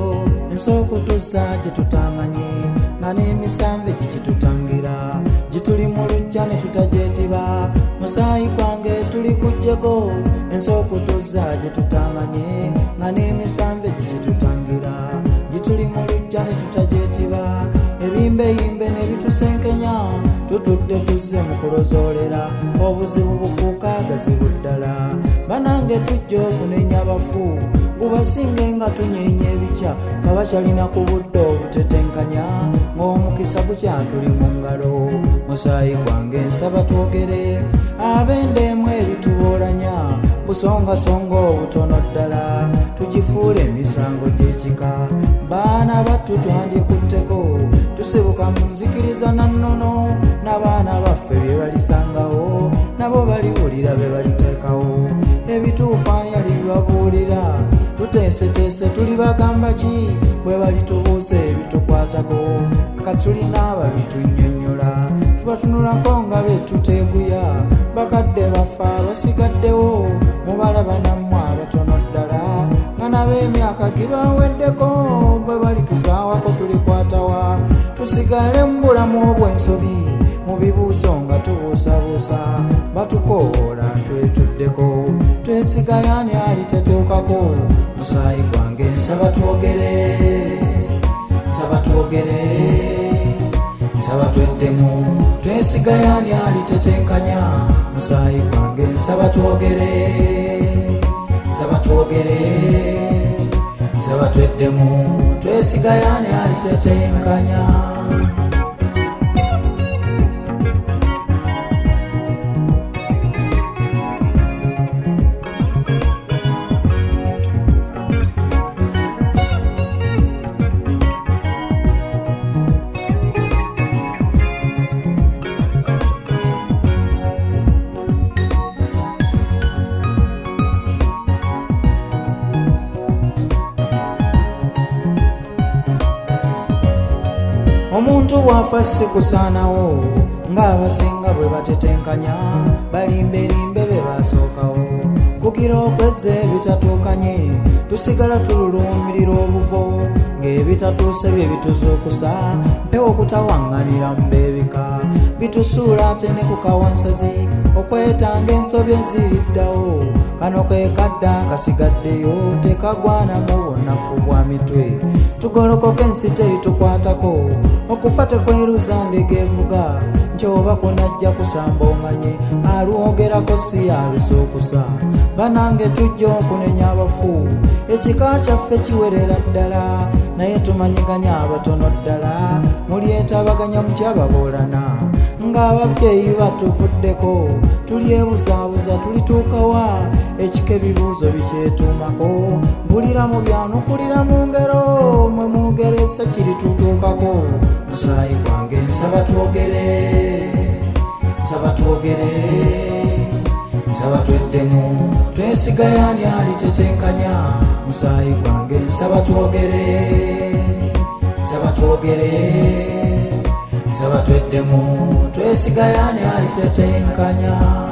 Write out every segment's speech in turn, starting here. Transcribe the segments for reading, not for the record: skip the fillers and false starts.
ensoko tuzza gye tutamanyi nga n'emisanve gikitutangira gituli mu lujja ne tutagyetiba musaayi gwange tuli kujjeko ensoko tuzza gye tutamanyi nga n'emisanve gikitutangira gituli mu lujja ne tutagyetiba ebimbeyimbe ne bitusenkenya tutudde tuzze mu kulozoolera obuzibu bufuuka gazibu ddala banange tujja okunenya bafu bubasinge nga tunyeenya ebikya nga bakyalina ku budde obutetenkanya ng'omukisa gukyatuli mu ngalo musaayi gwange nsaba twogere ab'endeemu ebituboolanya busongasonga obutono ddala tugifuule emisango gy'ekika baana battu twandikutteko tusibuka mu nzikiriza na nnono n'abaana baffe bye balisangawo nabo baliwulira be baliteekawo ebituufu ani alibibabuulira tuteeseteese tuli bagamba ki bwe balitubuuza ebitukwatako katulina ababitunnyonnyola tubatunulako nga betuteeguya bakadde baffe abasigaddewo mubalaba nammwe abatono ddala nga nab'emyaka gibaweddeko bwe balituzaawako tulikwatawa tusigale mu bulamu obw'ensobi mu bibuuzo nga tubuusabuusa batukoola twetuddeko twesigayani aliteteukako musaayi gwange nsaba twogere nsaba twogere nsaba tweddemu twesigayani alitetenkanya musaayi gwange nsaba twogere nsaba twogere nsaba tweddemu twesigayani alitetenkanya omuntu bw'afa si kusaanawo ng'abasinga bwe batetenkanya balimberimbe be basookawo kugira okwezza ebitatuukanye tusigala tululuumirira obuvo ng'ebitatuuse bye bituzuukusa mpewo okutawaŋŋanira mu beebika bitusuula ate ne ku kawansazi okwetanga ensobi eziriddawo kano ke kadda kasigaddeyo tekagwana mu bunafu bwa mitwe tugolokoke ensi teritukwatako okufa tekweruza ndege evuga nky'oba kunajja kusamba omanye alwogerako si aluzuukusa banange tujja okunenya abafu ekika kyaffe kiwerera ddala naye tumanyiganya abatono ddala mulyetabaganya mukyababoolana ng'ababyeyi batuvuddeko tulyebuzaabuza tulituukawa ekika ebibuuzo bikyetuumako mpulira mu byanukulira mu ngero mwe mugeresa kiritutuukako musaayi gwange nsaba twogere nsaba twogere nsaba tweddemu twesigayani alitetenkanya musaayi gwange nsaba twogere nsaba twogere nsaba tweddemu twesigayani alitetenkanya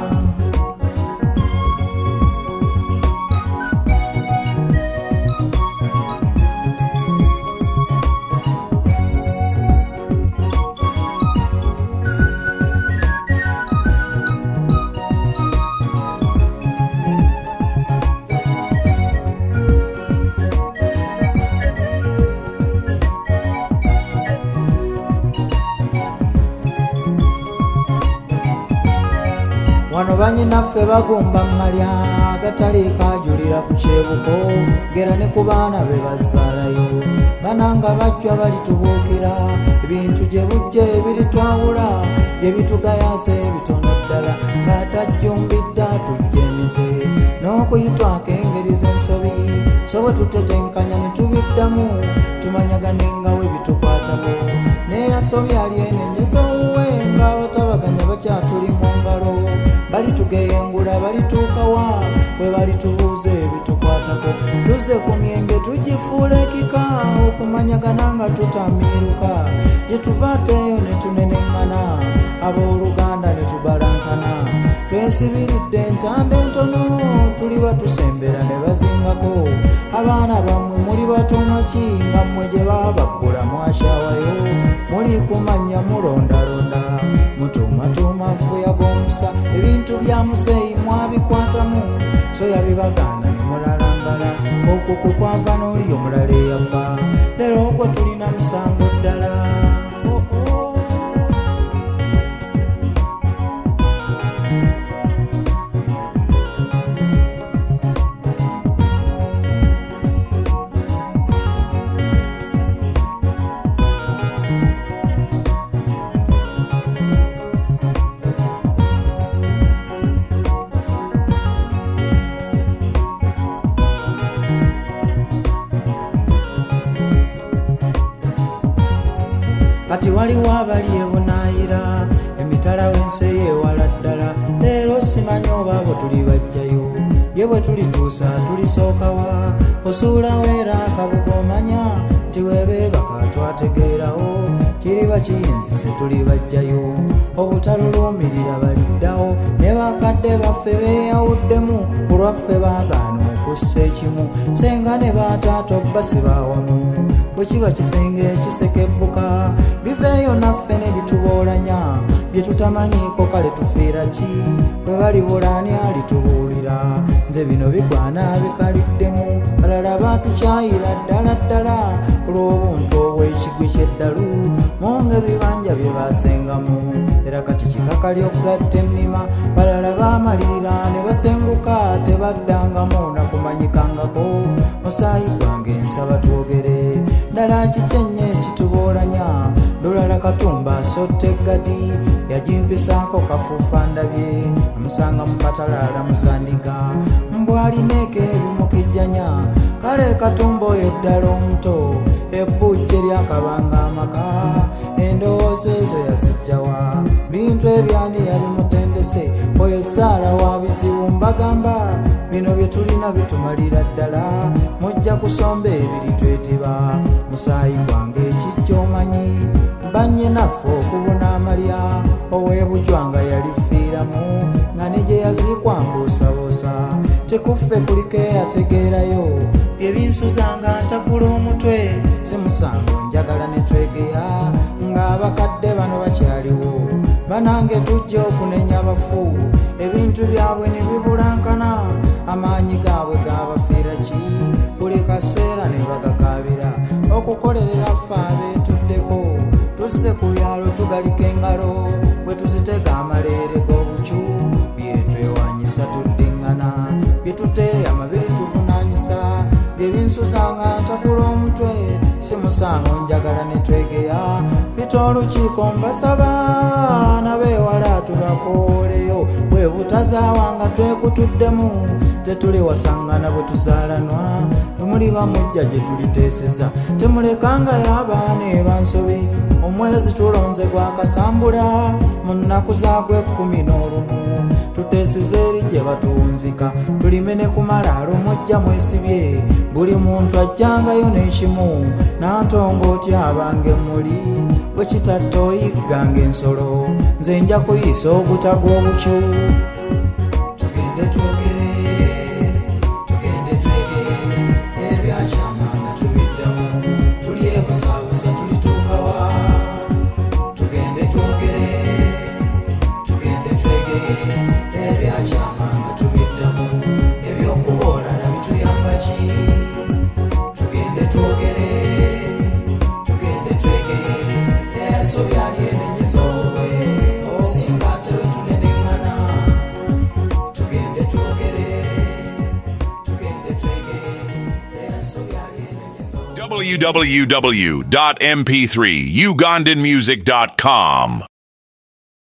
wano bannyinaffe bagumba mmalya agatali kajulira ku kyebuko gera ne ku baana be bazaalayo bananga bajjwa balitubuukira ebintu gye bujja ebiritwawula bye bitugayaza ebitono ddala ng'atajjumbidde atujja emize n'okuyitwako engeri z'ensobi so bwe tutetenkanya ne tubiddamu tumanyaganenga we bitukwatako neeyasobya alyenenyeza owuwe ng'abatabaganya bakyatuli mu ngalo balitugeyengula balituukawa bwe balitubuuza ebitukwatako tuze ku myenge tugifuula ekika okumanyagana nga tutamiiruka gye tuvaateeyo ne tuneneŋŋana abooluganda ne tubalankana twesibiridde entanda entono tuli batusembera ne bazingako abaana bammwe muli batono ki nga mmwe gye babaggula mwashawayo muli kumanya mulondalonda mutuumatuuma nfuya g'omusa ebintu bya muzeeyi mwabikwatamu so yabibagaana ne mulalambala okwo kwe kwava n'oli omulala eyafa leero ogwo tulina musango ddala. Kati waliwo abali ebunaayira emitala w'ensi ey'ewala ddala leero simanyi oba abo tuli bajjayo ye bwe tulituusa tulisookawa osuula weera akabuga omanya nti weebeebaka twategeerawo kiriba kiyinzise tuli bajjayo obutaluluumirira baliddawo ne bakadde baffe beeyawuddemu ku lwaffe baagaana okussa ekimu senga ne baataata obbasibaawamu bwe kiba kisenge ekisekebbuka biveeyo naffe ne bituboolanya bye tutamanyiiko kale tufiira ki bwe balibula ani alitubuulira nze bino bigwana bikaliddemu balala baatukyayira ddala ddala olw'obuntu obw'ekigwi ky'eddalu munga ebibanja bye baasengamu era kati kikakali okugatta ennima balala baamalirira ne basenguka tebaddangamu nakumanyikangako musaayi gwange nsaba twogere ddala kikyenye ekituboolanya lulala katumba asotta eggadi yagimpisaako kafuufa ndabye amusanga mu katalaala muzaniga mbwalineeko ebimukijjanya kale katumba oyo ddala omuto ebbujje lyakabanga amaka endowooza ezo yazijjawa bintu ebyani yabimutendese oyo saala wa bizibu mbagamba bino bye tulina bitumalira ddala mujja kusomba ebiri twetiba musaayi gwange ekijja omanyi banye naffe okubona amalya ow'ebujwanga yalifiiramu nga ne gye yaziikwa mbuusabuusa tekuffe kuliko eyategeerayo byebinsuzanga ntakula omutwe si musango njagala ne twegeya ng'abakadde bano bakyaliwo banange tujja okunenya bafu ebintu byabwe ne bibulankana amaanyi gaabwe gaabafiira ki buli kaseera ne bagakaabira okukolerera ffe abeetuddeko tuzze ku byalo tugalika engalo bwe tuzitega amaleere g'obucu byetwewanyisa tuddiŋŋana byetuteeya amabiri tuvunaanyisa byebinsuzanga ntakula omutwe si musango njagala ne twegeya pita olukiiko mbasaba nabeewala tubakooleyo bwe butazaawanga twekutuddemu tetuli wasangana bwe tuzaalanwa temuli bamujja gye tuliteeseza temulekangayo abaana ebansobi omwezi tulonze gwakasambula mu nnaku zaagwe 11 tuteeseza eri gye batuwunzika tulime ne kumalaalo mujja mwesibye buli muntu ajjangayo n'ekimu nantongooti abange muli bwe kitatta oyigganga ensolo nze nja kuyisa ogutaga obucu tugende twogere tugende twegere ebyakyama nga tubiddamu tulyebuzaabuza tulituukawa tugende twogere tugende twegere ebyakyama nga tubiddamu ebyokuboola nabituyamba ki tugende twogere tugende twegere eso byali enenyezo obwe osinga tewe tuneneŋŋana tugende twogere tugende twegere eso byali enenyezo www.mp3ugandanmusic.com